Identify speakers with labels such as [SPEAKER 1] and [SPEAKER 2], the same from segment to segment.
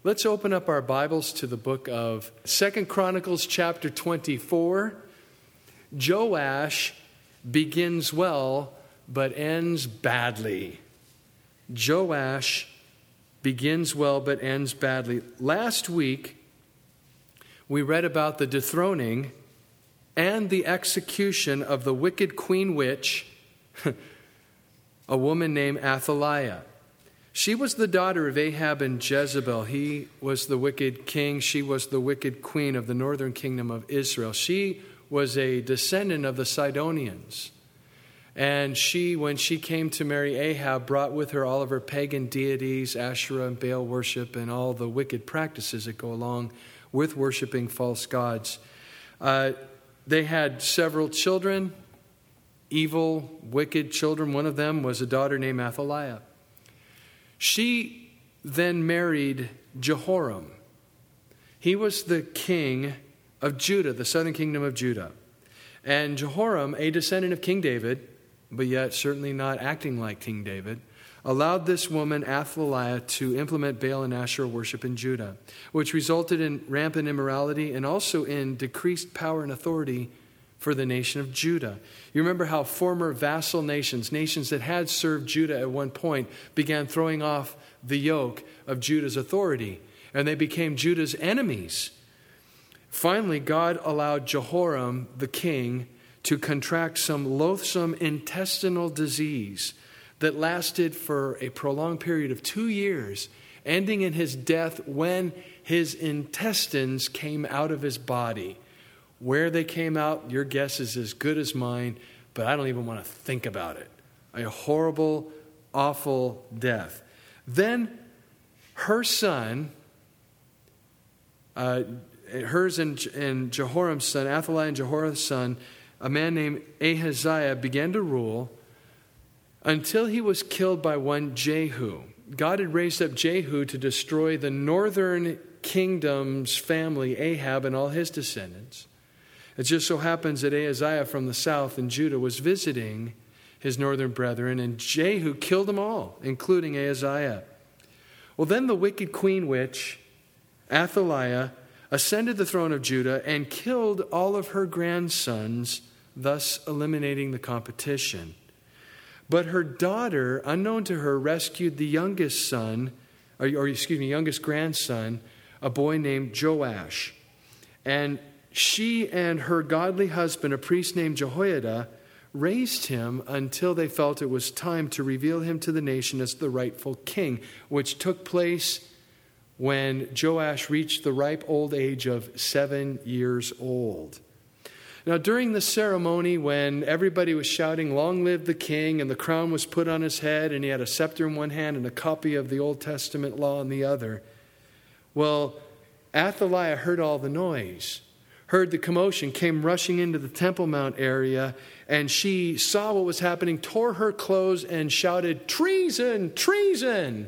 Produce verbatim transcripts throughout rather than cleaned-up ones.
[SPEAKER 1] Let's open up our Bibles to the book of Second Chronicles chapter twenty-four. Joash begins well, but ends badly. Joash begins well, but ends badly. Last week, we read about the dethroning and the execution of the wicked queen witch, a woman named Athaliah. She was the daughter of Ahab and Jezebel. He was the wicked king. She was the wicked queen of the northern kingdom of Israel. She was a descendant of the Sidonians. And she, when she came to marry Ahab, brought with her all of her pagan deities, Asherah and Baal worship, and all the wicked practices that go along with worshiping false gods. Uh, they had several children, evil, wicked children. One of them was a daughter named Athaliah. She then married Jehoram. He was the king of Judah, the southern kingdom of Judah. And Jehoram, a descendant of King David, but yet certainly not acting like King David, allowed this woman, Athaliah, to implement Baal and Asherah worship in Judah, which resulted in rampant immorality and also in decreased power and authority for the nation of Judah. You remember how former vassal nations, nations that had served Judah at one point, began throwing off the yoke of Judah's authority, and they became Judah's enemies. Finally, God allowed Jehoram, the king, to contract some loathsome intestinal disease that lasted for a prolonged period of two years, ending in his death when his intestines came out of his body. Where they came out, your guess is as good as mine, but I don't even want to think about it. A horrible, awful death. Then her son, uh, hers and, and Jehoram's son, Athaliah and Jehoram's son, a man named Ahaziah, began to rule until he was killed by one Jehu. God had raised up Jehu to destroy the northern kingdom's family, Ahab and all his descendants. It just so happens that Ahaziah from the south in Judah was visiting his northern brethren, and Jehu killed them all, including Ahaziah. Well, then the wicked queen witch, Athaliah, ascended the throne of Judah and killed all of her grandsons, thus eliminating the competition. But her daughter, unknown to her, rescued the youngest son, or, or excuse me, youngest grandson, a boy named Joash. And she and her godly husband, a priest named Jehoiada, raised him until they felt it was time to reveal him to the nation as the rightful king, which took place when Joash reached the ripe old age of seven years old. Now, during the ceremony, when everybody was shouting, "Long live the king," and the crown was put on his head, and he had a scepter in one hand and a copy of the Old Testament law in the other, well, Athaliah heard all the noise, heard the commotion, came rushing into the Temple Mount area, and she saw what was happening, tore her clothes, and shouted, "Treason! Treason!"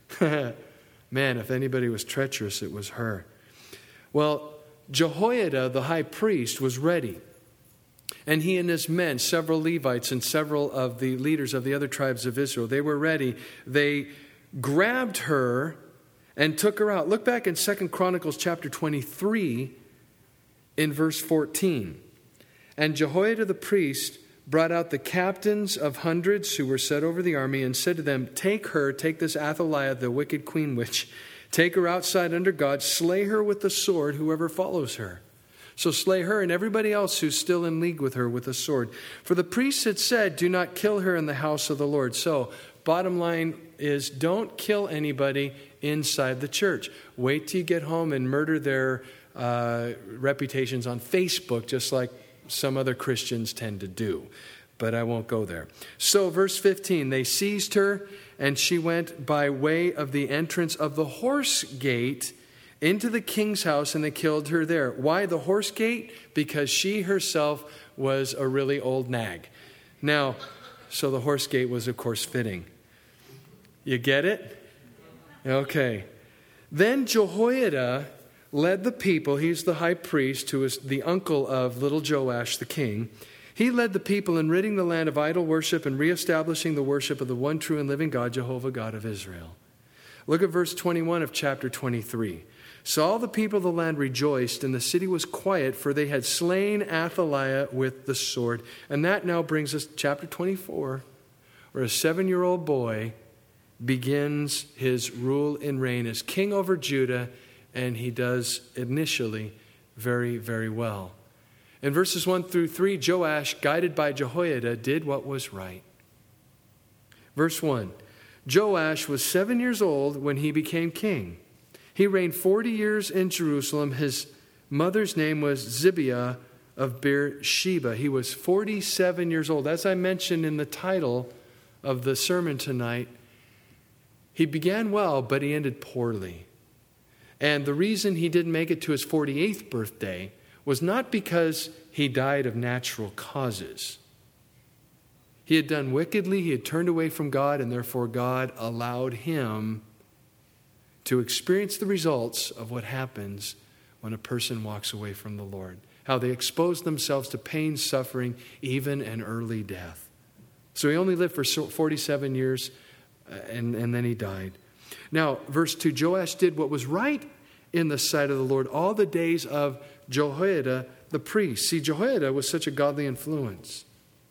[SPEAKER 1] Man, if anybody was treacherous, it was her. Well, Jehoiada, the high priest, was ready. And he and his men, several Levites and several of the leaders of the other tribes of Israel, they were ready. They grabbed her and took her out. Look back in Second Chronicles chapter twenty-three in verse fourteen. And Jehoiada the priest brought out the captains of hundreds who were set over the army and said to them, "Take her, take this Athaliah, the wicked queen witch, take her outside under God, slay her with the sword, whoever follows her." So slay her and everybody else who's still in league with her with the sword. For the priests had said, "Do not kill her in the house of the Lord." So bottom line is, don't kill anybody inside the church. Wait till you get home and murder their uh, reputations on Facebook, just like some other Christians tend to do. But I won't go there. So verse fifteen, they seized her, and she went by way of the entrance of the horse gate into the king's house, and they killed her there. Why the horse gate? Because she herself was a really old nag. Now, so the horse gate was, of course, fitting. You get it? Okay. Then Jehoiada led the people. He's the high priest who is the uncle of little Joash, the king. He led the people in ridding the land of idol worship and reestablishing the worship of the one true and living God, Jehovah, God of Israel. Look at verse twenty-one of chapter twenty-three. So all the people of the land rejoiced, and the city was quiet, for they had slain Athaliah with the sword. And that now brings us to chapter twenty-four, where a seven-year-old boy begins his rule and reign as king over Judah, and he does initially very, very well. In verses one through three, Joash, guided by Jehoiada, did what was right. Verse one, Joash was seven years old when he became king. He reigned forty years in Jerusalem. His mother's name was Zibiah of Beersheba. He was forty-seven years old. As I mentioned in the title of the sermon tonight, he began well, but he ended poorly. And the reason he didn't make it to his forty-eighth birthday was not because he died of natural causes. He had done wickedly, he had turned away from God, and therefore God allowed him to experience the results of what happens when a person walks away from the Lord. How they expose themselves to pain, suffering, even an early death. So he only lived for forty-seven years, and, and then he died. Now, verse two, Joash did what was right in the sight of the Lord all the days of Jehoiada the priest. See, Jehoiada was such a godly influence.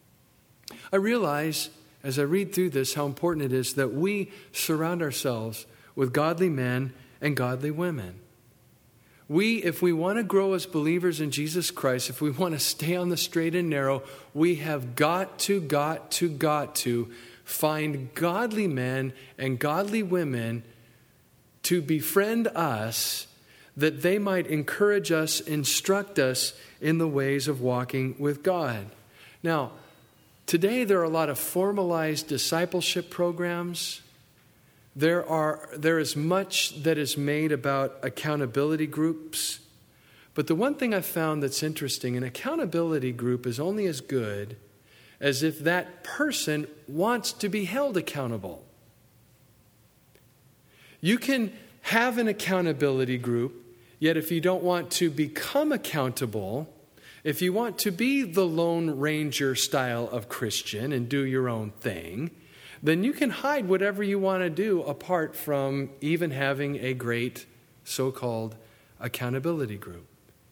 [SPEAKER 1] I realize, as I read through this, how important it is that we surround ourselves with godly men and godly women. We, if we want to grow as believers in Jesus Christ, if we want to stay on the straight and narrow, we have got to, got to, got to find godly men and godly women to befriend us, that they might encourage us, instruct us in the ways of walking with God. Now, today there are a lot of formalized discipleship programs. There are there is much that is made about accountability groups. But the one thing I've found that's interesting, an accountability group is only as good as if that person wants to be held accountable. You can have an accountability group, yet if you don't want to become accountable, if you want to be the Lone Ranger style of Christian and do your own thing, then you can hide whatever you want to do apart from even having a great so-called accountability group.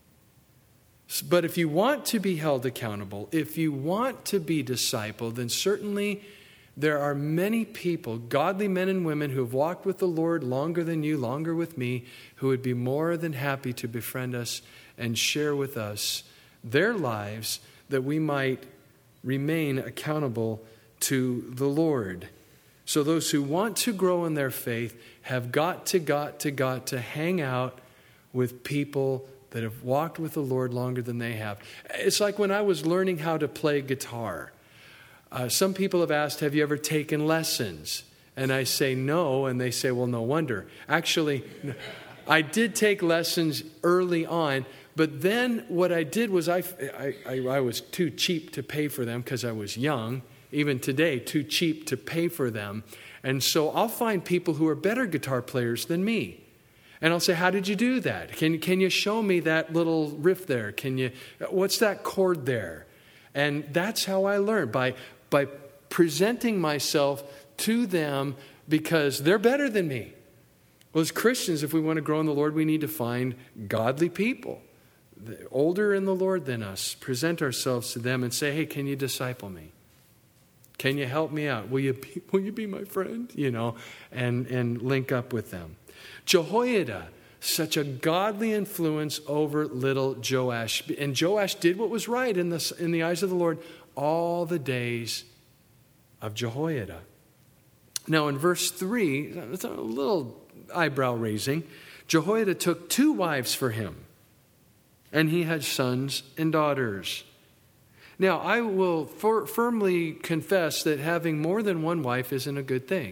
[SPEAKER 1] But if you want to be held accountable, if you want to be discipled, then certainly there are many people, godly men and women who have walked with the Lord longer than you, longer with me, who would be more than happy to befriend us and share with us their lives that we might remain accountable to the Lord. So those who want to grow in their faith have got to, got to, got to hang out with people that have walked with the Lord longer than they have. It's like when I was learning how to play guitar. Uh, some people have asked, have you ever taken lessons? And I say no, and they say, well, no wonder. Actually, I did take lessons early on, but then what I did was I, I, I was too cheap to pay for them because I was young. Even today, too cheap to pay for them. And so I'll find people who are better guitar players than me. And I'll say, how did you do that? Can, can you show me that little riff there? Can you, what's that chord there? And that's how I learned, by, by presenting myself to them because they're better than me. Well, as Christians, if we want to grow in the Lord, we need to find godly people, older in the Lord than us. Present ourselves to them and say, hey, can you disciple me? Can you help me out? Will you be, will you be my friend? You know, and, and link up with them. Jehoiada, such a godly influence over little Joash. And Joash did what was right in the, in the eyes of the Lord all the days of Jehoiada. Now in verse three, it's a little eyebrow raising. Jehoiada took two wives for him, and he had sons and daughters. Now, I will for, firmly confess that having more than one wife isn't a good thing.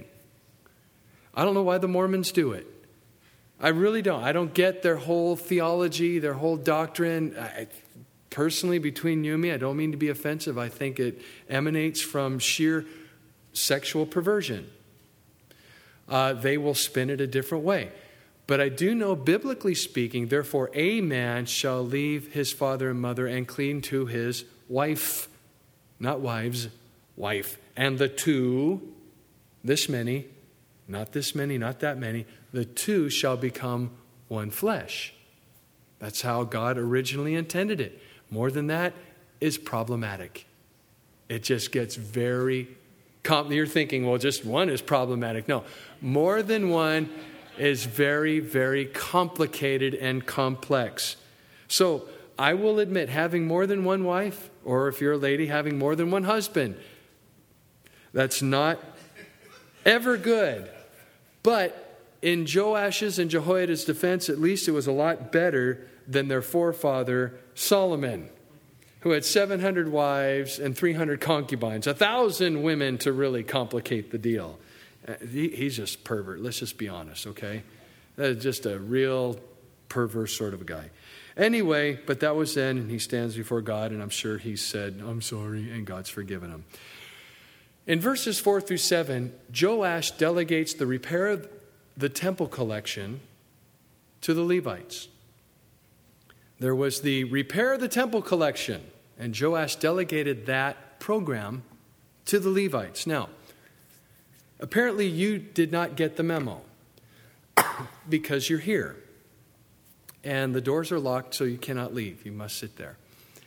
[SPEAKER 1] I don't know why the Mormons do it. I really don't. I don't get their whole theology, their whole doctrine. I, personally, between you and me, I don't mean to be offensive. I think it emanates from sheer sexual perversion. Uh, they will spin it a different way. But I do know, biblically speaking, therefore a man shall leave his father and mother and cleave to his wife, not wives, wife. And the two, this many, not this many, not that many. The two shall become one flesh. That's how God originally intended it. More than that is problematic. It just gets very, com- you're thinking, well, just one is problematic. No, more than one is very, very complicated and complex. So I will admit, having more than one wife, or if you're a lady, having more than one husband, that's not ever good. But in Joash's and Jehoiada's defense, at least it was a lot better than their forefather Solomon, who had seven hundred wives and three hundred concubines, a thousand women to really complicate the deal. He, he's just pervert. Let's just be honest, okay? That is just a real perverse sort of a guy. Anyway, but that was then, and he stands before God, and I'm sure he said, I'm sorry, and God's forgiven him. In verses four through seven, Joash delegates the repair of the temple collection to the Levites. There was the repair of the temple collection, and Joash delegated that program to the Levites. Now, apparently you did not get the memo because you're here. And the doors are locked, so you cannot leave. You must sit there.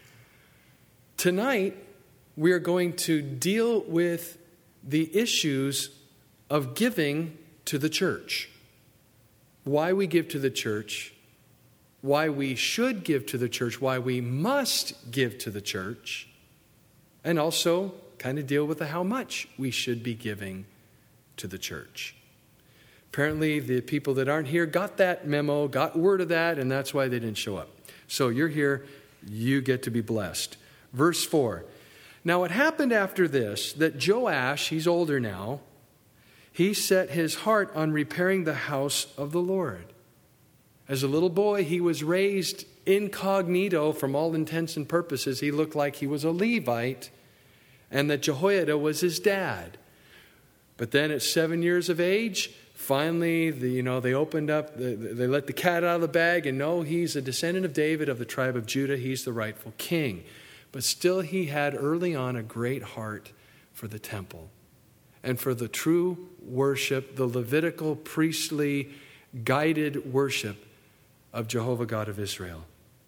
[SPEAKER 1] Tonight, we are going to deal with the issues of giving to the church. Why we give to the church, why we should give to the church, why we must give to the church, and also kind of deal with the how much we should be giving to the church. Apparently, the people that aren't here got that memo, got word of that, and that's why they didn't show up. So you're here, you get to be blessed. Verse four. Now it happened after this that Joash, he's older now, he set his heart on repairing the house of the Lord. As a little boy, he was raised incognito from all intents and purposes. He looked like he was a Levite and that Jehoiada was his dad. But then at seven years of age, finally, the, you know, they opened up, the, they let the cat out of the bag, and no, he's a descendant of David of the tribe of Judah. He's the rightful king. But still, he had early on a great heart for the temple and for the true worship, the Levitical, priestly, guided worship of Jehovah God of Israel.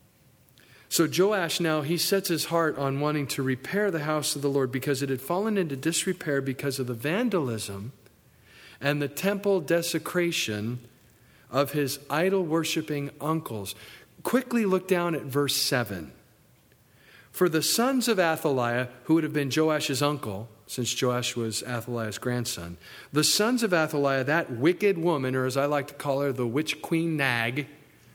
[SPEAKER 1] So Joash now, he sets his heart on wanting to repair the house of the Lord because it had fallen into disrepair because of the vandalism and the temple desecration of his idol-worshiping uncles. Quickly look down at verse seven. For the sons of Athaliah, who would have been Joash's uncle, since Joash was Athaliah's grandson, the sons of Athaliah, that wicked woman, or as I like to call her, the witch queen nag,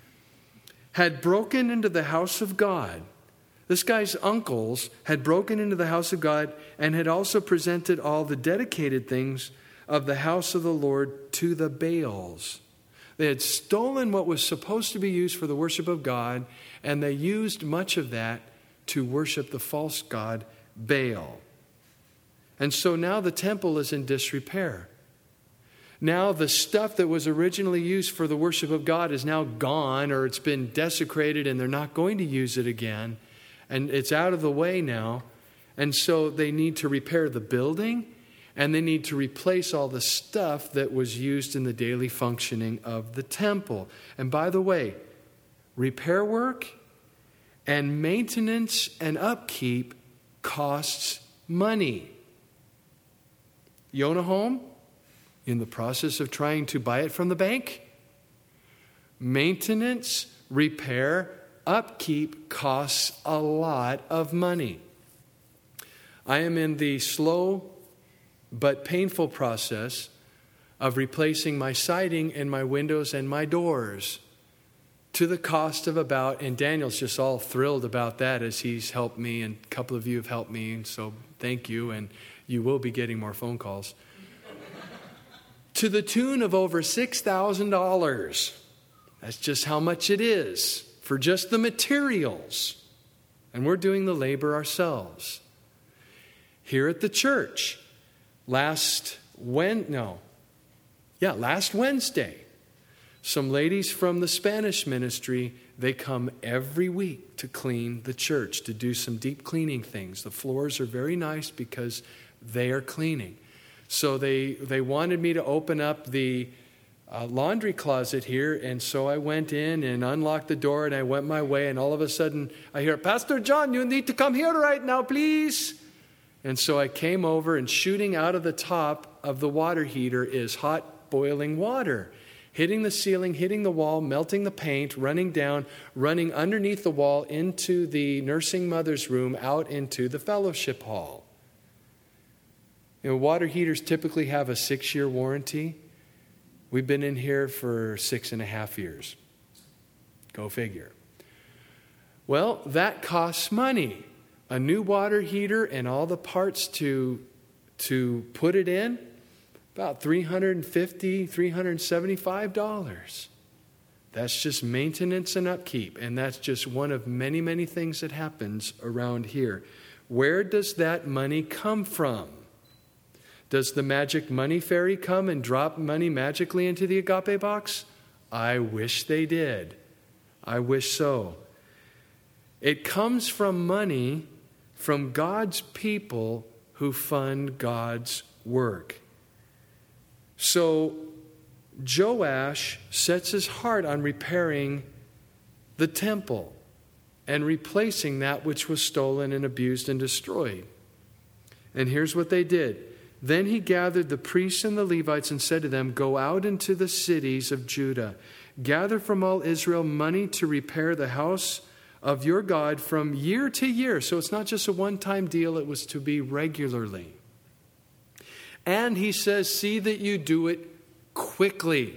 [SPEAKER 1] had broken into the house of God. This guy's uncles had broken into the house of God and had also presented all the dedicated things of the house of the Lord to the Baals. They had stolen what was supposed to be used for the worship of God, and they used much of that to worship the false god Baal. And so now the temple is in disrepair. Now the stuff that was originally used for the worship of God is now gone, or it's been desecrated and they're not going to use it again. And it's out of the way now. And so they need to repair the building, and they need to replace all the stuff that was used in the daily functioning of the temple. And by the way, repair work and maintenance and upkeep costs money. You own a home? In the process of trying to buy it from the bank? Maintenance, repair, upkeep costs a lot of money. I am in the slow but painful process of replacing my siding and my windows and my doors to the cost of about, and Daniel's just all thrilled about that as he's helped me, and a couple of you have helped me, and so thank you, and you will be getting more phone calls. To the tune of over six thousand dollars. That's just how much it is for just the materials. And we're doing the labor ourselves. Here at the church, last when no, yeah, last Wednesday, some ladies from the Spanish ministry, they come every week to clean the church, to do some deep cleaning things. The floors are very nice because they are cleaning. So they, they wanted me to open up the uh, laundry closet here, and so I went in and unlocked the door, and I went my way, and all of a sudden I hear, Pastor John, you need to come here right now, please. And so I came over, and shooting out of the top of the water heater is hot boiling water, hitting the ceiling, hitting the wall, melting the paint, running down, running underneath the wall into the nursing mother's room, out into the fellowship hall. You know, water heaters typically have a six-year warranty. We've been in here for six and a half years. Go figure. Well, that costs money. A new water heater and all the parts to, to put it in, about three hundred fifty dollars, three hundred seventy-five dollars. That's just maintenance and upkeep. And that's just one of many, many things that happens around here. Where does that money come from? Does the magic money fairy come and drop money magically into the agape box? I wish they did. I wish so. It comes from money from God's people who fund God's work. So Joash sets his heart on repairing the temple and replacing that which was stolen and abused and destroyed. And here's what they did. Then he gathered the priests and the Levites and said to them, go out into the cities of Judah, gather from all Israel money to repair the house of your God from year to year. So it's not just a one-time deal, it was to be regularly. And he says, see that you do it quickly.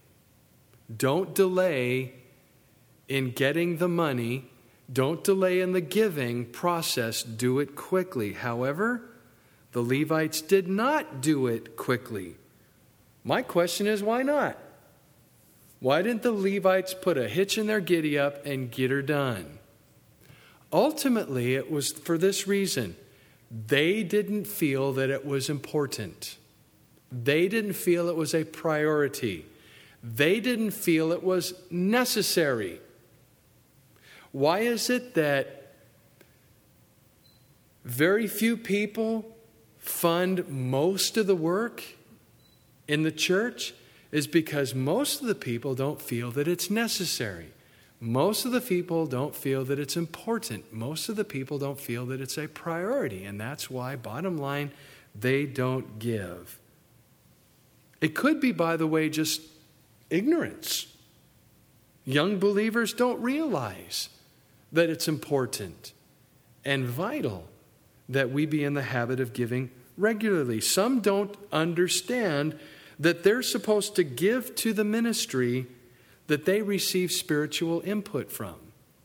[SPEAKER 1] Don't delay in getting the money. Don't delay in the giving process. Do it quickly. However, the Levites did not do it quickly. My question is, why not? Why didn't the Levites put a hitch in their giddy-up and get her done? Ultimately, it was for this reason. They didn't feel that it was important. They didn't feel it was a priority. They didn't feel it was necessary. Why is it that very few people fund most of the work in the church? Is because most of the people don't feel that it's necessary. Most of the people don't feel that it's important. Most of the people don't feel that it's a priority. And that's why, bottom line, they don't give. It could be, by the way, just ignorance. Young believers don't realize that it's important and vital that we be in the habit of giving regularly. Some don't understand that they're supposed to give to the ministry that they receive spiritual input from.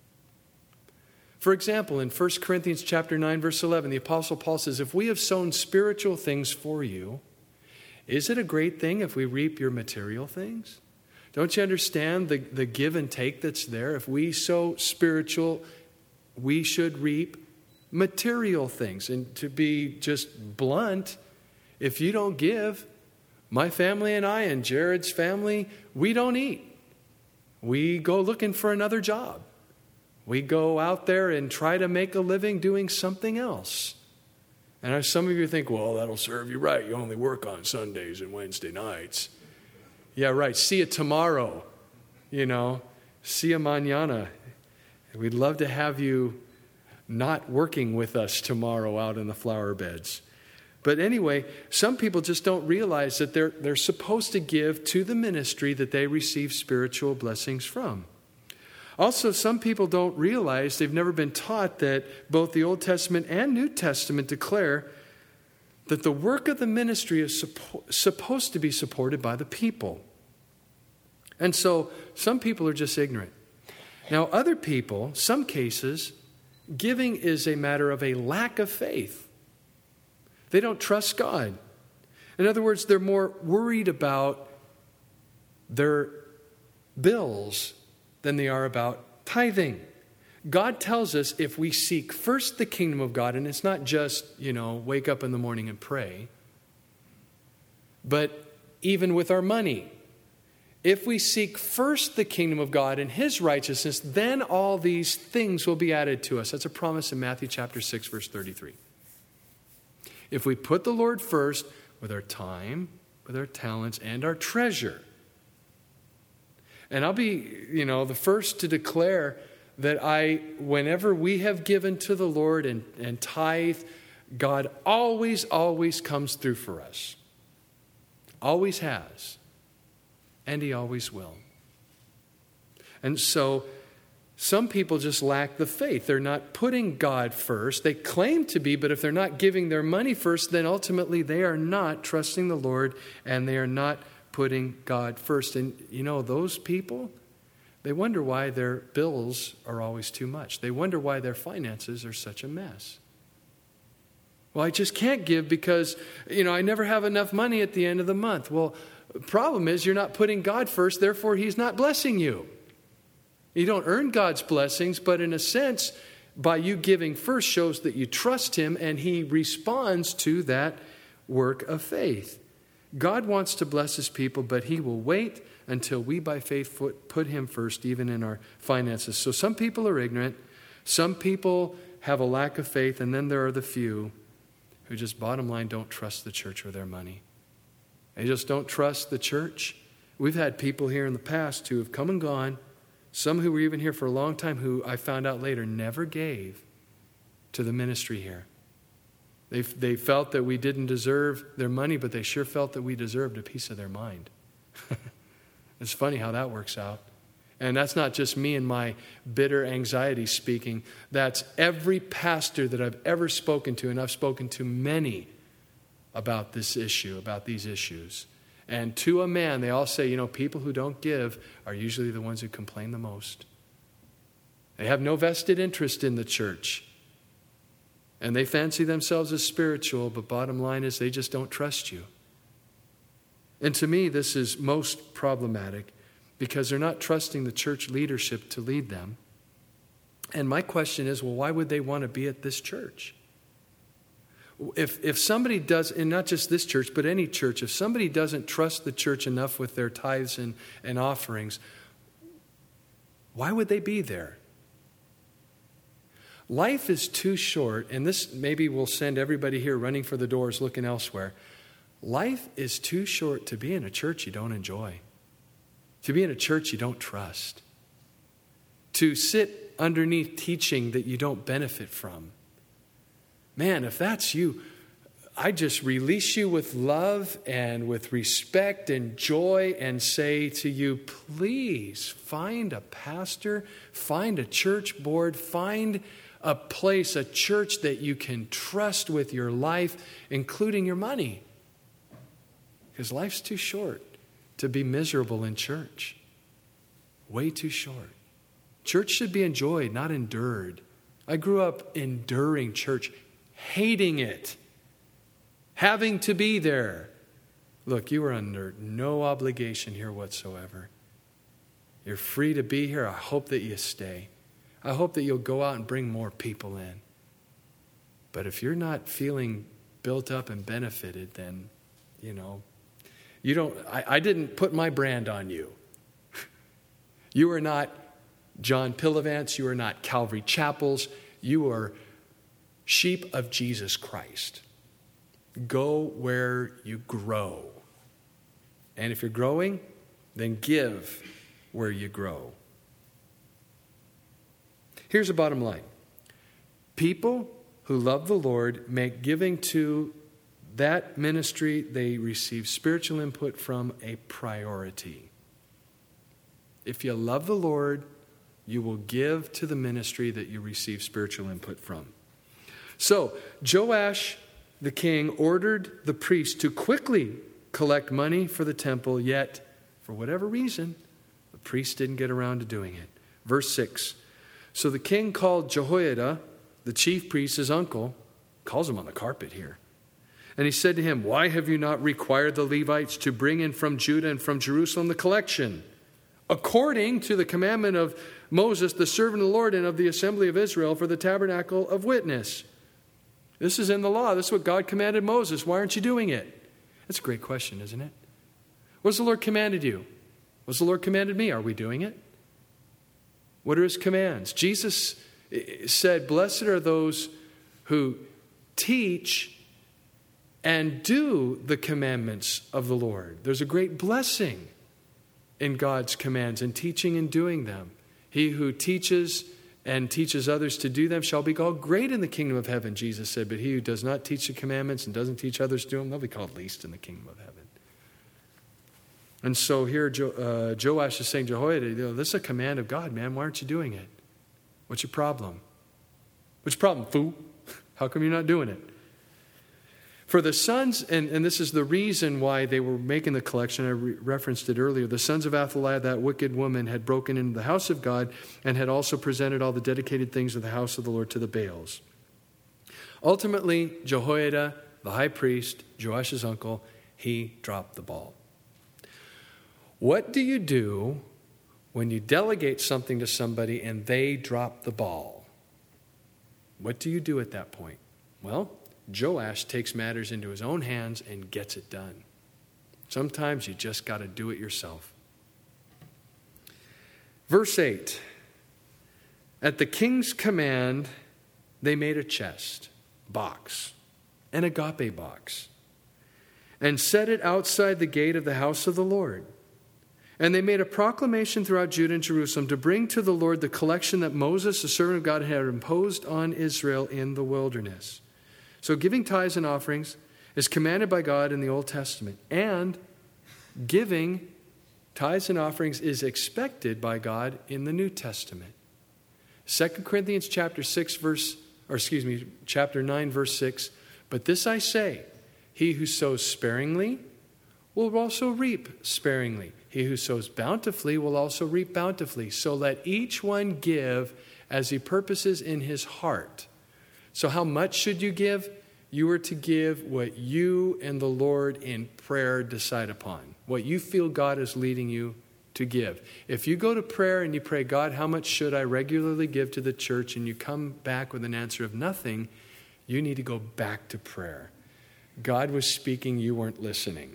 [SPEAKER 1] For example, in First Corinthians chapter nine, verse eleven, the Apostle Paul says, if we have sown spiritual things for you, is it a great thing if we reap your material things? Don't you understand the, the give and take that's there? If we sow spiritual, we should reap material things. And to be just blunt, if you don't give, my family and I and Jared's family, we don't eat. We go looking for another job. We go out there and try to make a living doing something else. And some of you think, well, that'll serve you right. You only work on Sundays and Wednesday nights. Yeah, right. See you tomorrow. You know, see you mañana. We'd love to have you not working with us tomorrow out in the flower beds. But anyway, some people just don't realize that they're, they're supposed to give to the ministry that they receive spiritual blessings from. Also, some people don't realize, they've never been taught that both the Old Testament and New Testament declare that the work of the ministry is suppo- supposed to be supported by the people. And so some people are just ignorant. Now, other people, some cases, giving is a matter of a lack of faith. They don't trust God. In other words, they're more worried about their bills than they are about tithing. God tells us if we seek first the kingdom of God, and it's not just, you know, wake up in the morning and pray, but even with our money, if we seek first the kingdom of God and his righteousness, then all these things will be added to us. That's a promise in Matthew chapter six, verse thirty-three. If we put the Lord first, with our time, with our talents, and our treasure. And I'll be, you know, the first to declare that I, whenever we have given to the Lord and, and tithe, God always, always comes through for us. Always has. And He always will. And so some people just lack the faith. They're not putting God first. They claim to be, but if they're not giving their money first, then ultimately they are not trusting the Lord and they are not putting God first. And you know, those people, they wonder why their bills are always too much. They wonder why their finances are such a mess. Well, I just can't give because, you know, I never have enough money at the end of the month. Well, the problem is you're not putting God first, therefore He's not blessing you. You don't earn God's blessings, but in a sense, by you giving first shows that you trust Him and He responds to that work of faith. God wants to bless His people, but He will wait until we by faith put Him first, even in our finances. So some people are ignorant. Some people have a lack of faith, and then there are the few who just bottom line don't trust the church with their money. They just don't trust the church. We've had people here in the past who have come and gone, some who were even here for a long time who I found out later never gave to the ministry here. They, they felt that we didn't deserve their money, but they sure felt that we deserved a piece of their mind. It's funny how that works out. And that's not just me and my bitter anxiety speaking. That's every pastor that I've ever spoken to, and I've spoken to many about this issue, about these issues. And to a man, they all say, you know, people who don't give are usually the ones who complain the most. They have no vested interest in the church. And they fancy themselves as spiritual, but bottom line is they just don't trust you. And to me, this is most problematic because they're not trusting the church leadership to lead them. And my question is, well, why would they want to be at this church? If if somebody does, and not just this church, but any church, if somebody doesn't trust the church enough with their tithes and, and offerings, why would they be there? Life is too short, and this maybe will send everybody here running for the doors looking elsewhere. Life is too short to be in a church you don't enjoy, to be in a church you don't trust, to sit underneath teaching that you don't benefit from. Man, if that's you, I just release you with love and with respect and joy and say to you, please find a pastor, find a church board, find a place, a church that you can trust with your life, including your money. Because life's too short to be miserable in church. Way too short. Church should be enjoyed, not endured. I grew up enduring church, hating it, having to be there. Look, you are under no obligation here whatsoever. You're free to be here. I hope that you stay. I hope that you'll go out and bring more people in. But if you're not feeling built up and benefited, then, you know, you don't, I, I didn't put my brand on you. You are not John Pillavants. You are not Calvary Chapels. You are sheep of Jesus Christ. Go where you grow. And if you're growing, then give where you grow. Here's the bottom line. People who love the Lord make giving to that ministry they receive spiritual input from a priority. If you love the Lord, you will give to the ministry that you receive spiritual input from. So, Joash, the king, ordered the priest to quickly collect money for the temple, yet, for whatever reason, the priest didn't get around to doing it. Verse six. So the king called Jehoiada, the chief priest, his uncle, calls him on the carpet here. And he said to him, why have you not required the Levites to bring in from Judah and from Jerusalem the collection, according to the commandment of Moses, the servant of the Lord, and of the assembly of Israel for the tabernacle of witness? This is in the law. This is what God commanded Moses. Why aren't you doing it? That's a great question, isn't it? What has the Lord commanded you? What has the Lord commanded me? Are we doing it? What are his commands? Jesus said, blessed are those who teach and do the commandments of the Lord. There's a great blessing in God's commands and teaching and doing them. He who teaches and teaches others to do them shall be called great in the kingdom of heaven, Jesus said. But he who does not teach the commandments and doesn't teach others to do them, they'll be called least in the kingdom of heaven. And so here jo, uh, Joash is saying, Jehoiada, you know, this is a command of God, man. Why aren't you doing it? What's your problem? What's your problem, fool? How come you're not doing it? For the sons, and, and this is the reason why they were making the collection, I re- referenced it earlier, the sons of Athaliah, that wicked woman, had broken into the house of God and had also presented all the dedicated things of the house of the Lord to the Baals. Ultimately, Jehoiada, the high priest, Joash's uncle, he dropped the ball. What do you do when you delegate something to somebody and they drop the ball? What do you do at that point? Well, Joash takes matters into his own hands and gets it done. Sometimes you just got to do it yourself. Verse eight. At the king's command, they made a chest, box, an agape box, and set it outside the gate of the house of the Lord. And they made a proclamation throughout Judah and Jerusalem to bring to the Lord the collection that Moses, the servant of God, had imposed on Israel in the wilderness. So giving tithes and offerings is commanded by God in the Old Testament. And giving tithes and offerings is expected by God in the New Testament. Second Corinthians chapter six, verse, or excuse me, chapter nine, verse six. But this I say, he who sows sparingly will also reap sparingly. He who sows bountifully will also reap bountifully. So let each one give as he purposes in his heart. So how much should you give? You are to give what you and the Lord in prayer decide upon. What you feel God is leading you to give. If you go to prayer and you pray, God, how much should I regularly give to the church? And you come back with an answer of nothing, you need to go back to prayer. God was speaking, you weren't listening.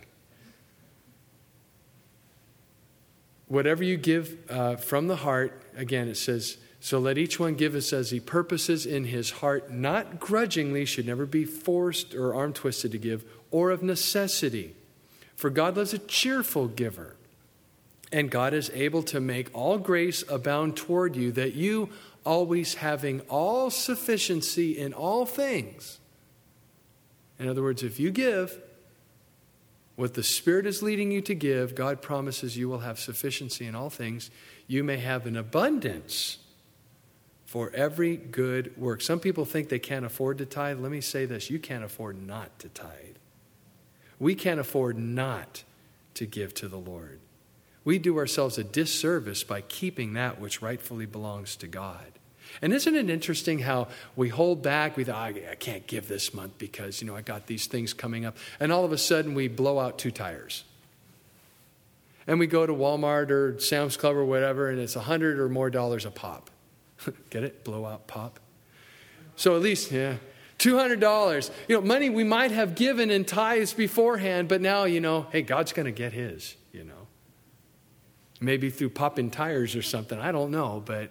[SPEAKER 1] Whatever you give uh, from the heart, again, it says, so let each one give us as he purposes in his heart, not grudgingly, should never be forced or arm twisted to give, or of necessity. For God loves a cheerful giver. And God is able to make all grace abound toward you, that you, always having all sufficiency in all things. In other words, if you give what the Spirit is leading you to give, God promises you will have sufficiency in all things. You may have an abundance for every good work. Some people think they can't afford to tithe. Let me say this. You can't afford not to tithe. We can't afford not to give to the Lord. We do ourselves a disservice by keeping that which rightfully belongs to God. And isn't it interesting how we hold back? We thought, oh, I can't give this month because, you know, I got these things coming up. And all of a sudden we blow out two tires. And we go to Walmart or Sam's Club or whatever, and it's a hundred or more dollars a pop. Get it? Blow out pop. So at least, yeah, two hundred dollars. You know, money we might have given in tithes beforehand, but now, you know, hey, God's going to get his, you know. Maybe through popping tires or something. I don't know, but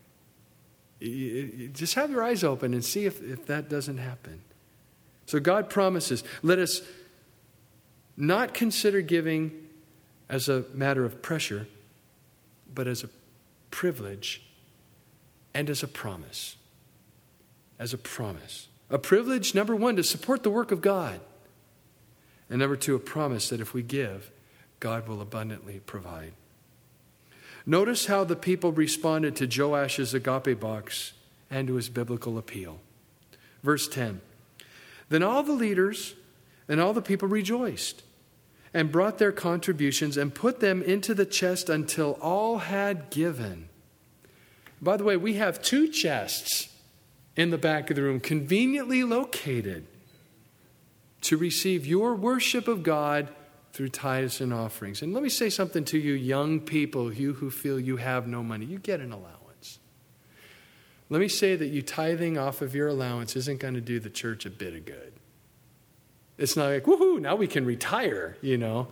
[SPEAKER 1] just have your eyes open and see if, if that doesn't happen. So God promises, let us not consider giving as a matter of pressure, but as a privilege and as a promise. As a promise. A privilege, number one, to support the work of God. And number two, a promise that if we give, God will abundantly provide. Notice how the people responded to Joash's agape box and to his biblical appeal. Verse ten. Then all the leaders and all the people rejoiced and brought their contributions and put them into the chest until all had given. By the way, we have two chests in the back of the room, conveniently located to receive your worship of God through tithes and offerings. And let me say something to you young people, you who feel you have no money. You get an allowance. Let me say that you tithing off of your allowance isn't going to do the church a bit of good. It's not like, woohoo, now we can retire, you know.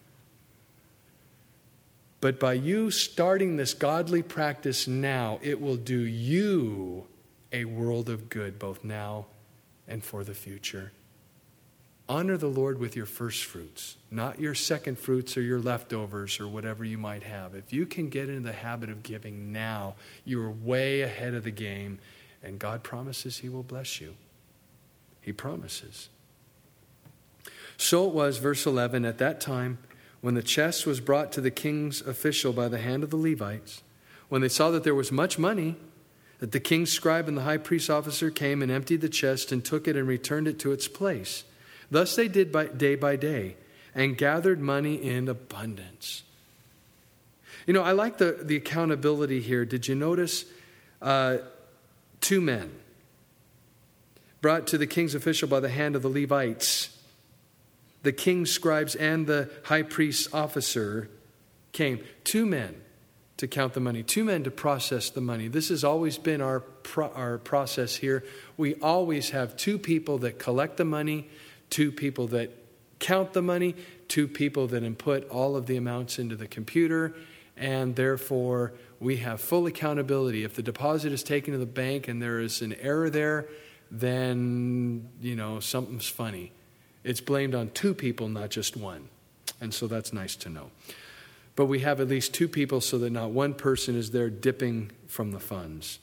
[SPEAKER 1] But by you starting this godly practice now, it will do you a world of good, both now and for the future. honor the Lord with your first fruits, not your second fruits or your leftovers or whatever you might have. If you can get into the habit of giving now, you're way ahead of the game, and God promises he will bless you. He promises. So it was, verse eleven, at that time, when the chest was brought to the king's official by the hand of the Levites, when they saw that there was much money, that the king's scribe and the high priest's officer came and emptied the chest and took it and returned it to its place. Thus they did by, day by day, and gathered money in abundance. You know, I like the, the accountability here. Did you notice uh, two men brought to the king's official by the hand of the Levites? The king's scribes and the high priest's officer came. Two men to count the money. Two men to process the money. This has always been our pro- our process here. We always have two people that collect the money, two people that count the money, two people that input all of the amounts into the computer, and therefore we have full accountability. If the deposit is taken to the bank and there is an error there, then, you know, something's funny. It's blamed on two people, not just one. And so that's nice to know. But we have at least two people so that not one person is there dipping from the funds.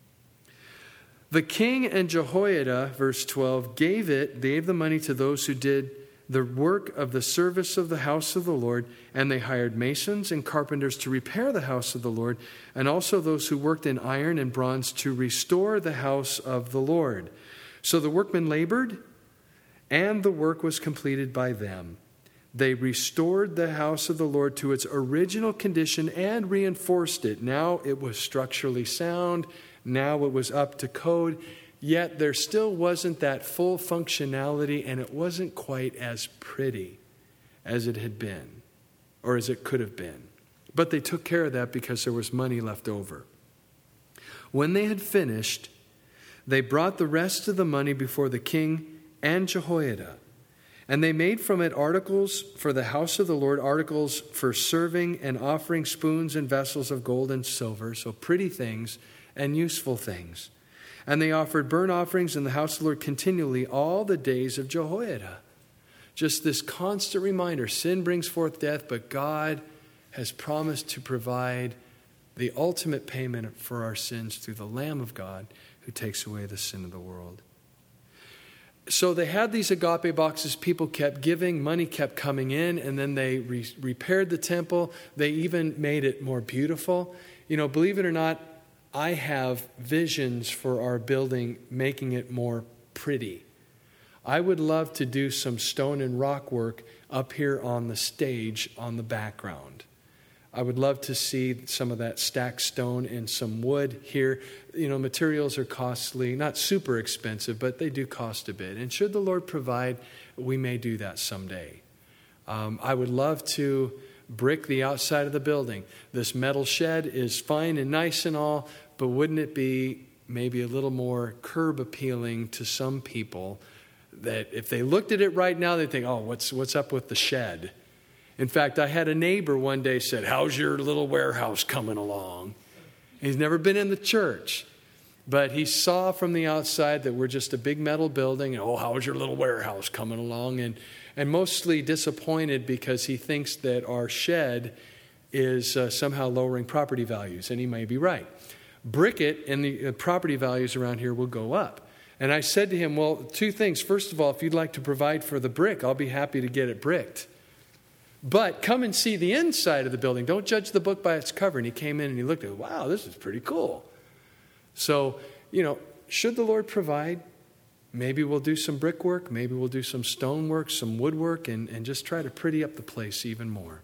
[SPEAKER 1] The king and Jehoiada, verse twelve, gave it, gave the money to those who did the work of the service of the house of the Lord, and they hired masons and carpenters to repair the house of the Lord, and also those who worked in iron and bronze to restore the house of the Lord. So the workmen labored, and the work was completed by them. They restored the house of the Lord to its original condition and reinforced it. Now it was structurally sound. Now it was up to code. Yet there still wasn't that full functionality, and it wasn't quite as pretty as it had been, or as it could have been. But they took care of that because there was money left over. When they had finished, they brought the rest of the money before the king and Jehoiada. And they made from it articles for the house of the Lord, articles for serving and offering, spoons and vessels of gold and silver, so pretty things and useful things. And they offered burnt offerings in the house of the Lord continually all the days of Jehoiada. Just this constant reminder, sin brings forth death, but God has promised to provide the ultimate payment for our sins through the Lamb of God who takes away the sin of the world. So they had these agape boxes. People kept giving. Money kept coming in. And then they re- repaired the temple. They even made it more beautiful. You know, believe it or not, I have visions for our building making it more pretty. I would love to do some stone and rock work up here on the stage on the background. I would love to see some of that stacked stone and some wood here. You know, materials are costly, not super expensive, but they do cost a bit. And should the Lord provide, we may do that someday. Um, I would love to brick the outside of the building. This metal shed is fine and nice and all, but wouldn't it be maybe a little more curb appealing to some people that if they looked at it right now, they'd think, oh, what's what's up with the shed? In fact, I had a neighbor one day said, how's your little warehouse coming along? He's never been in the church, but he saw from the outside that we're just a big metal building. And, oh, how's your little warehouse coming along? And, and mostly disappointed because he thinks that our shed is uh, somehow lowering property values, and he may be right. Brick it, and the uh, property values around here will go up. And I said to him, well, two things. First of all, if you'd like to provide for the brick, I'll be happy to get it bricked. But come and see the inside of the building. Don't judge the book by its cover. And he came in and he looked at it. Wow, this is pretty cool. So, you know, should the Lord provide, maybe we'll do some brickwork. Maybe we'll do some stonework, some woodwork, and, and just try to pretty up the place even more.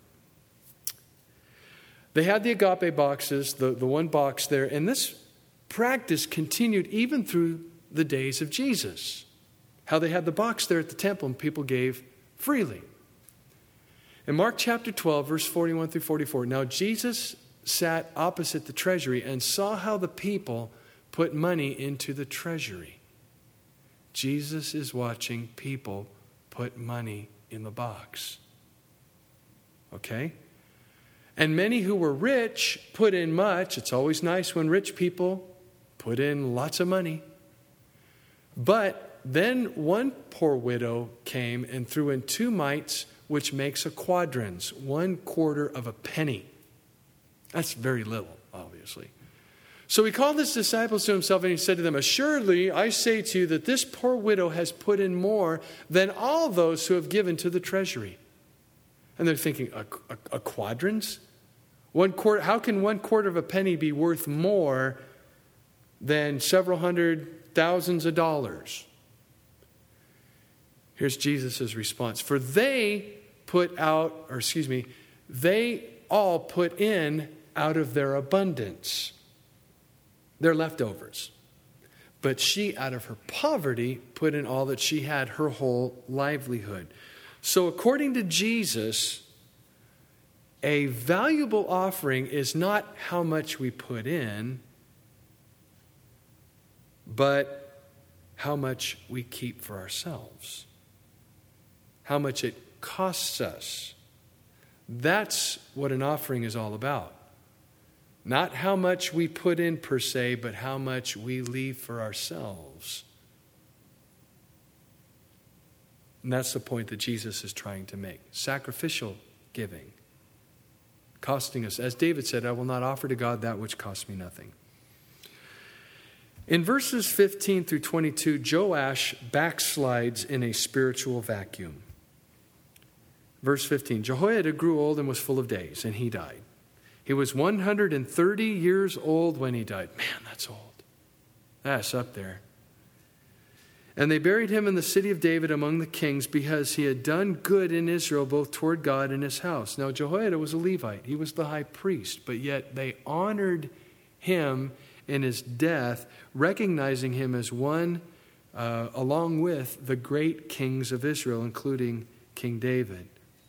[SPEAKER 1] They had the agape boxes, the, the one box there. And this practice continued even through the days of Jesus. How they had the box there at the temple and people gave freely. In Mark chapter twelve, verse forty-one through forty-four, now Jesus sat opposite the treasury and saw how the people put money into the treasury. Jesus is watching people put money in the box. Okay? And many who were rich put in much. It's always nice when rich people put in lots of money. But Then one poor widow came and threw in two mites, which makes a quadrans, one quarter of a penny. That's very little, obviously. So he called his disciples to himself and he said to them, assuredly, I say to you that this poor widow has put in more than all those who have given to the treasury. And they're thinking, a, a, a quadrans? One quarter, how can one quarter of a penny be worth more than several hundred thousands of dollars? Here's Jesus' response. For they put out, or excuse me, they all put in out of their abundance, their leftovers. But she, out of her poverty, put in all that she had, her whole livelihood. So according to Jesus, a valuable offering is not how much we put in, but how much we keep for ourselves. How much it costs us. That's what an offering is all about. Not how much we put in per se, but how much we leave for ourselves. And that's the point that Jesus is trying to make. Sacrificial giving. Costing us. As David said, I will not offer to God that which costs me nothing. In verses fifteen through twenty-two, Joash backslides in a spiritual vacuum. Verse fifteen, Jehoiada grew old and was full of days, and he died. He was one hundred thirty years old when he died. Man, that's old. That's up there. And they buried him in the city of David among the kings because he had done good in Israel, both toward God and his house. Now, Jehoiada was a Levite. He was the high priest, but yet they honored him in his death, recognizing him as one uh, along with the great kings of Israel, including King David.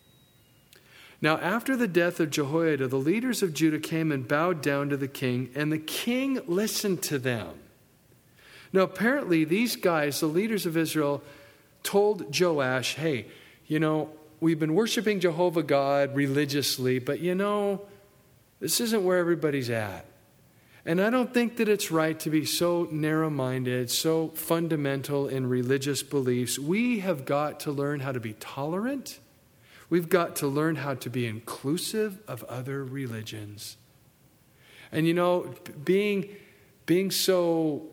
[SPEAKER 1] Now, after the death of Jehoiada, the leaders of Judah came and bowed down to the king, and the king listened to them. Now, apparently, these guys, the leaders of Israel, told Joash, hey, you know, we've been worshiping Jehovah God religiously, but you know, this isn't where everybody's at. And I don't think that it's right to be so narrow-minded, so fundamental in religious beliefs. We have got to learn how to be tolerant. We've got to learn how to be inclusive of other religions. And you know, being, being so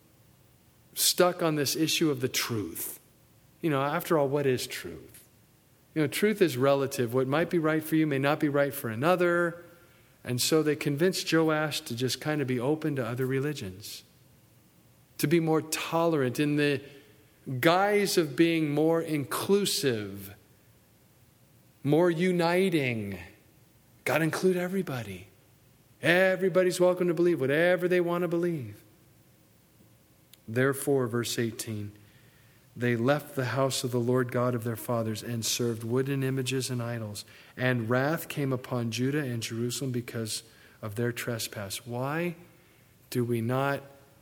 [SPEAKER 1] stuck on this issue of the truth. You know, after all, what is truth? You know, truth is relative. What might be right for you may not be right for another. And so they convinced Joash to just kind of be open to other religions. To be more tolerant in the guise of being more inclusive. More uniting. Got to include everybody. Everybody's welcome to believe whatever they want to believe. Therefore, verse eighteen, they left the house of the Lord God of their fathers and served wooden images and idols. And wrath came upon Judah and Jerusalem because of their trespass. Why do we not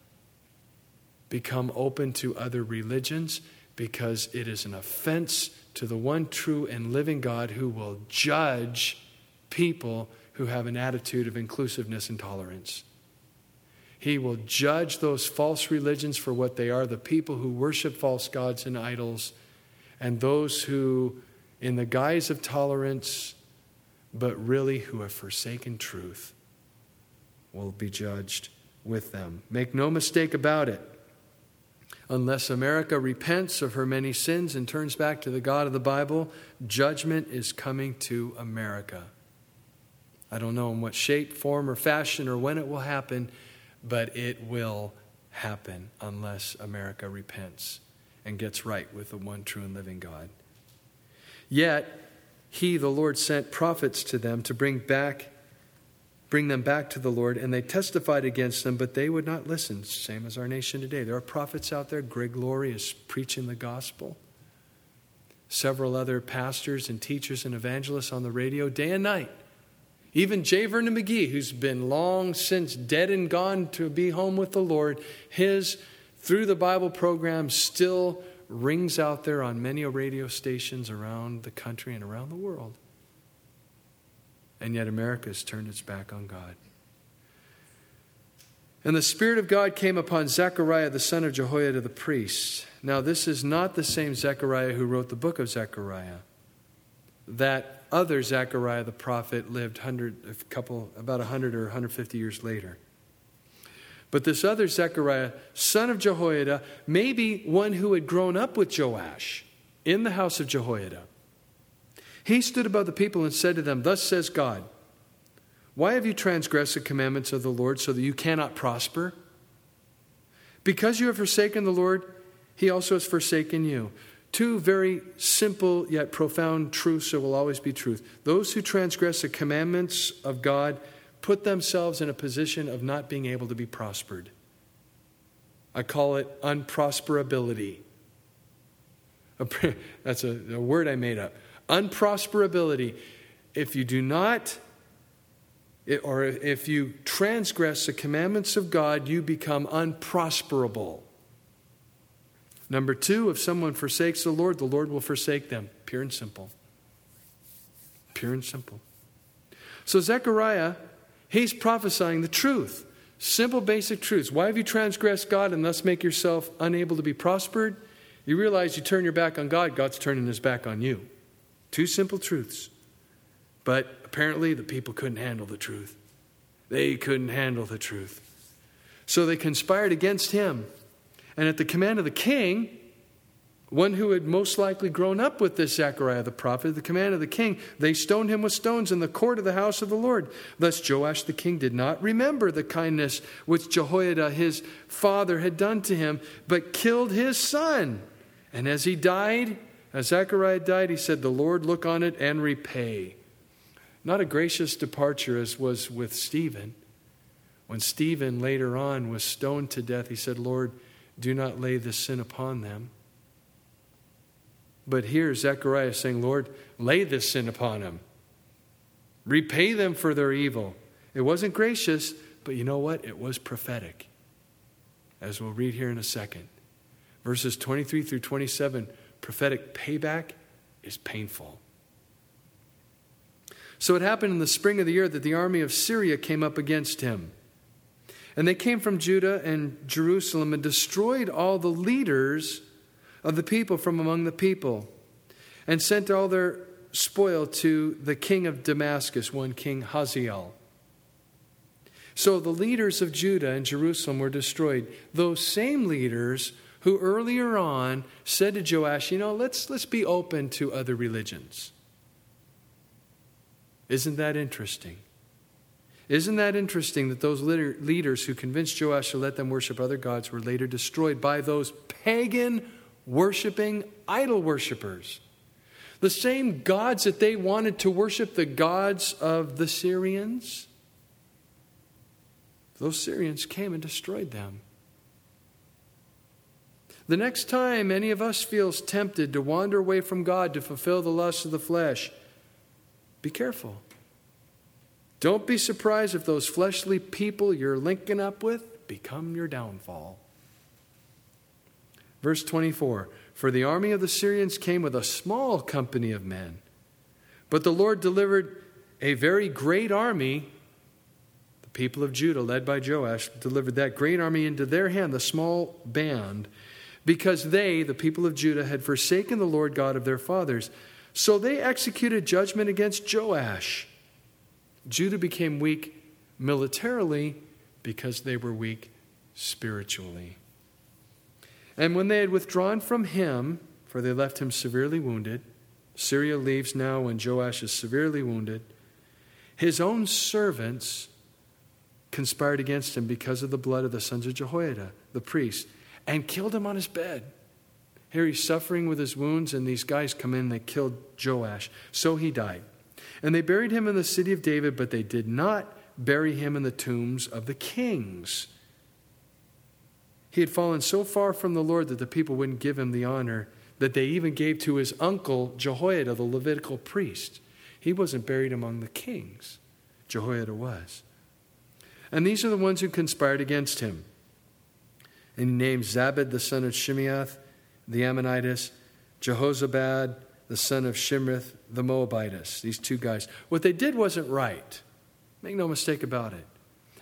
[SPEAKER 1] become open to other religions? Because it is an offense to the one true and living God who will judge people who have an attitude of inclusiveness and tolerance. He will judge those false religions for what they are, the people who worship false gods and idols, and those who, in the guise of tolerance, but really who have forsaken truth, will be judged with them. Make no mistake about it. Unless America repents of her many sins and turns back to the God of the Bible, judgment is coming to America. I don't know in what shape, form, or fashion, or when it will happen, but it will happen unless America repents and gets right with the one true and living God. Yet, he, the Lord, sent prophets to them to bring back, bring them back to the Lord, and they testified against them, but they would not listen, same as our nation today. There are prophets out there. Greg Laurie is preaching the gospel. Several other pastors and teachers and evangelists on the radio, day and night. Even J. Vernon McGee, who's been long since dead and gone to be home with the Lord, his Through the Bible program still rings out there on many radio stations around the country and around the world. And yet America has turned its back on God. And the Spirit of God came upon Zechariah, the son of Jehoiada the priest. Now, this is not the same Zechariah who wrote the book of Zechariah. That other Zechariah the prophet lived hundred, a couple, about one hundred or one hundred fifty years later. But this other Zechariah, son of Jehoiada, may be one who had grown up with Joash in the house of Jehoiada. He stood above the people and said to them, "Thus says God, why have you transgressed the commandments of the Lord so that you cannot prosper? Because you have forsaken the Lord, he also has forsaken you." Two very simple yet profound truths that will always be truth. Those who transgress the commandments of God put themselves in a position of not being able to be prospered. I call it unprosperability. That's a, a word I made up. Unprosperability. If you do not, or if you transgress the commandments of God, you become unprosperable. Number two, if someone forsakes the Lord, the Lord will forsake them. Pure and simple. Pure and simple. So Zechariah, he's prophesying the truth. Simple, basic truths. Why have you transgressed God and thus make yourself unable to be prospered? You realize you turn your back on God, God's turning his back on you. Two simple truths. But apparently the people couldn't handle the truth. They couldn't handle the truth. So they conspired against him. And at the command of the king, one who had most likely grown up with this Zechariah the prophet, at the command of the king, they stoned him with stones in the court of the house of the Lord. Thus Joash the king did not remember the kindness which Jehoiada his father had done to him, but killed his son. And as he died, as Zechariah died, he said, "The Lord look on it and repay." Not a gracious departure as was with Stephen. When Stephen later on was stoned to death, he said, "Lord, do not lay this sin upon them." But here Zechariah is saying, "Lord, lay this sin upon them. Repay them for their evil." It wasn't gracious, but you know what? It was prophetic. As we'll read here in a second. Verses twenty-three through twenty-seven, prophetic payback is painful. So it happened in the spring of the year that the army of Syria came up against him. And they came from Judah and Jerusalem and destroyed all the leaders of the people from among the people, and sent all their spoil to the king of Damascus, one King Hazael. So the leaders of Judah and Jerusalem were destroyed. Those same leaders who earlier on said to Joash, you know, let's, let's be open to other religions. Isn't that interesting? Isn't that interesting that those leaders who convinced Joash to let them worship other gods were later destroyed by those pagan worshiping idol worshipers? The same gods that they wanted to worship, the gods of the Syrians, those Syrians came and destroyed them. The next time any of us feels tempted to wander away from God to fulfill the lusts of the flesh, be careful. Don't be surprised if those fleshly people you're linking up with become your downfall. Verse twenty-four, for the army of the Syrians came with a small company of men, but the Lord delivered a very great army. The people of Judah, led by Joash, delivered that great army into their hand, the small band, because they, the people of Judah, had forsaken the Lord God of their fathers. So they executed judgment against Joash. Judah became weak militarily because they were weak spiritually. And when they had withdrawn from him, for they left him severely wounded, Syria leaves now when Joash is severely wounded, his own servants conspired against him because of the blood of the sons of Jehoiada, the priest, and killed him on his bed. Here he's suffering with his wounds, and these guys come in and they killed Joash. So he died. And they buried him in the city of David, but they did not bury him in the tombs of the kings. He had fallen so far from the Lord that the people wouldn't give him the honor that they even gave to his uncle Jehoiada, the Levitical priest. He wasn't buried among the kings. Jehoiada was. And these are the ones who conspired against him. And he named Zabad, the son of Shimeath, the Ammonitess, Jehozabad, the son of Shimrith, the Moabitess. These two guys. What they did wasn't right. Make no mistake about it.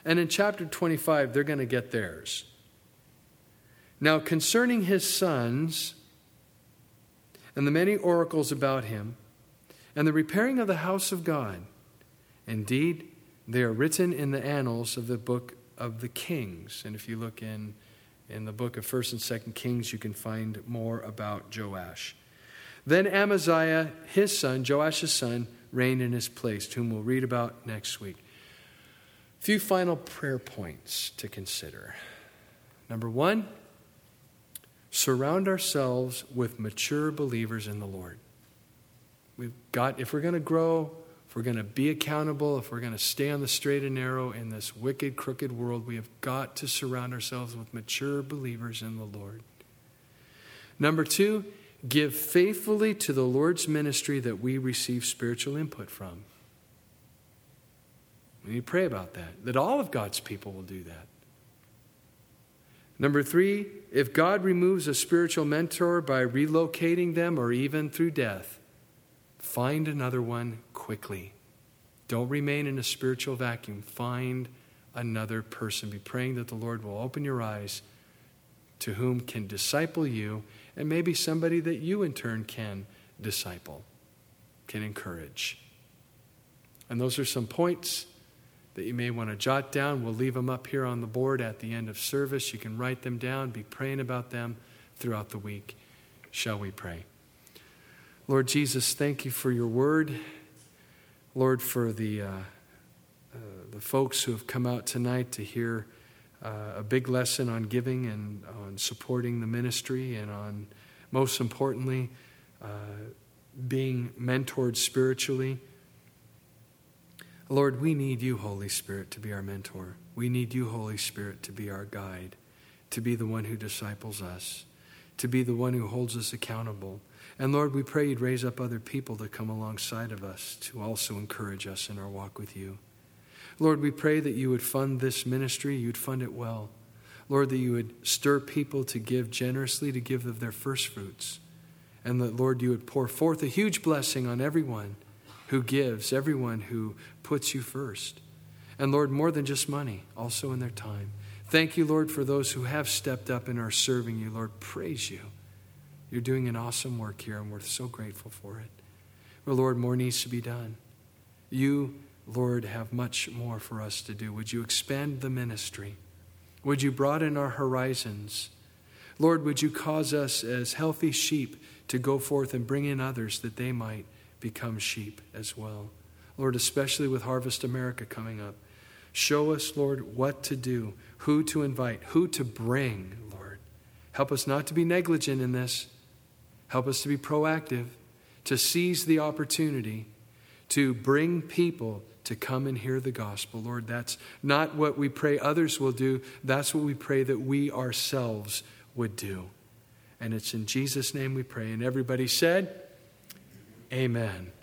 [SPEAKER 1] And in chapter twenty-five, they're going to get theirs. Now, concerning his sons and the many oracles about him and the repairing of the house of God, indeed, they are written in the annals of the book of the Kings. And if you look in, in the book of First and Second Kings, you can find more about Joash. Then Amaziah, his son, Joash's son, reigned in his place, whom we'll read about next week. A few final prayer points to consider. Number one, surround ourselves with mature believers in the Lord. We've got, if we're going to grow, if we're going to be accountable, if we're going to stay on the straight and narrow in this wicked, crooked world, we have got to surround ourselves with mature believers in the Lord. Number two, give faithfully to the Lord's ministry that we receive spiritual input from. We need to pray about that, that all of God's people will do that. Number three, if God removes a spiritual mentor by relocating them or even through death, find another one quickly. Don't remain in a spiritual vacuum. Find another person. Be praying that the Lord will open your eyes to whom can disciple you, and maybe somebody that you in turn can disciple, can encourage. And those are some points that you may want to jot down. We'll leave them up here on the board at the end of service. You can write them down, be praying about them throughout the week. Shall we pray? Lord Jesus, thank you for your word. Lord, for the, uh, uh, the folks who have come out tonight to hear uh, a big lesson on giving and on supporting the ministry and on, most importantly, uh, being mentored spiritually. Lord, we need you, Holy Spirit, to be our mentor. We need you, Holy Spirit, to be our guide, to be the one who disciples us, to be the one who holds us accountable. And Lord, we pray you'd raise up other people to come alongside of us to also encourage us in our walk with you. Lord, we pray that you would fund this ministry, you'd fund it well. Lord, that you would stir people to give generously, to give of their first fruits. And that, Lord, you would pour forth a huge blessing on everyone who gives, everyone who puts you first. And Lord, more than just money, also in their time. Thank you, Lord, for those who have stepped up and are serving you. Lord, praise you. You're doing an awesome work here, and we're so grateful for it. But Lord, more needs to be done. You, Lord, have much more for us to do. Would you expand the ministry? Would you broaden our horizons? Lord, would you cause us as healthy sheep to go forth and bring in others that they might become sheep as well. Lord, especially with Harvest America coming up, show us, Lord, what to do, who to invite, who to bring, Lord. Help us not to be negligent in this. Help us to be proactive, to seize the opportunity to bring people to come and hear the gospel. Lord, that's not what we pray others will do. That's what we pray that we ourselves would do. And it's in Jesus' name we pray. And everybody said, amen.